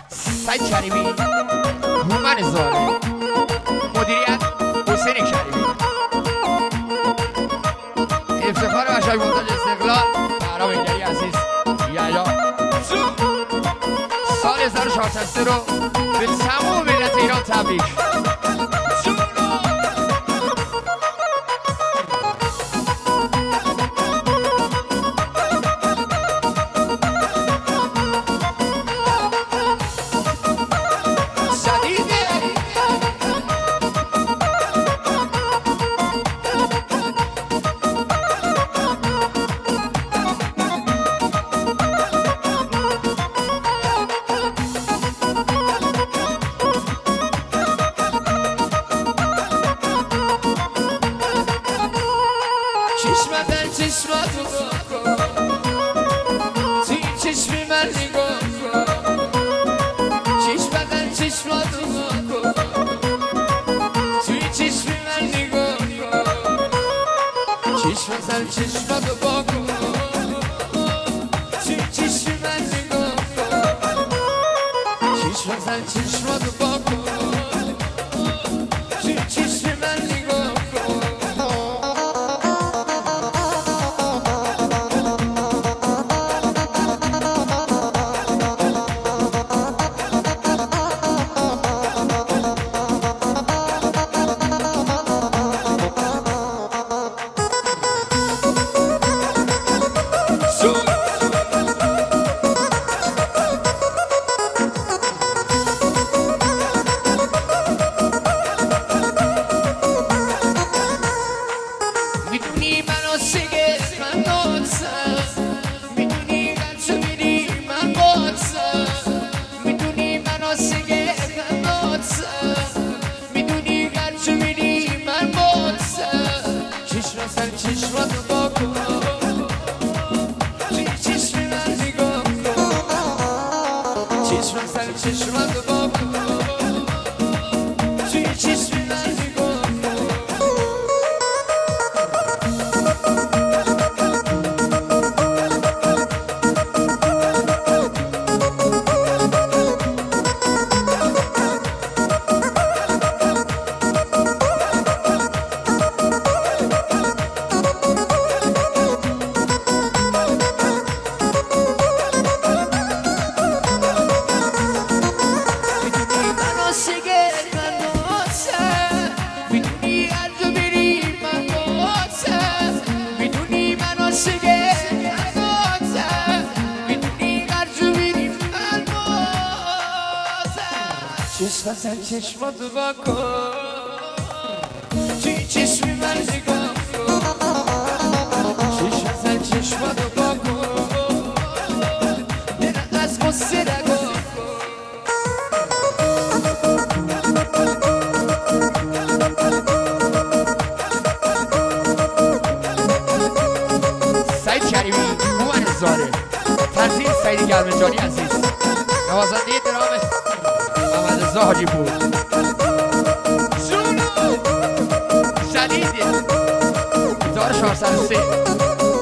سید شریفی هومن زاره مدیریت حسین شریفی افتخار بچه‌های منتاج استقلال برام ایدری عزیز یحیی سال 1403 رو به تمام ملت ایران تبریک. چشمت چشماتو بکن توی چشمی من نگاه کن چشمت چشماتو بکن توی چشمی من نگاه کن چشمت چشماتو بکن توی چشمی من نگاه کن چشمت چشماتو بکن توی چشمی من نگاه کن میدونی منو سگه من باتم میدونی قدشو میری من باتم میدونی منو سگه من باتم میدونی قدشو میری من باتم چشم سر چشماتو بکن توی چشم من نگاه کن چشم سر چشماتو بکن توی چشم من نگاه کن چشم چشماتو بکن توی چشمی من نگاه کن چشم چشماتو بکن دلت از قصه نگاه کن سید شریفی هومن زاره تنظیم سید گرمجانی عزیز نوازنده درام محمد رضا حاجی پور جونو شدید 1403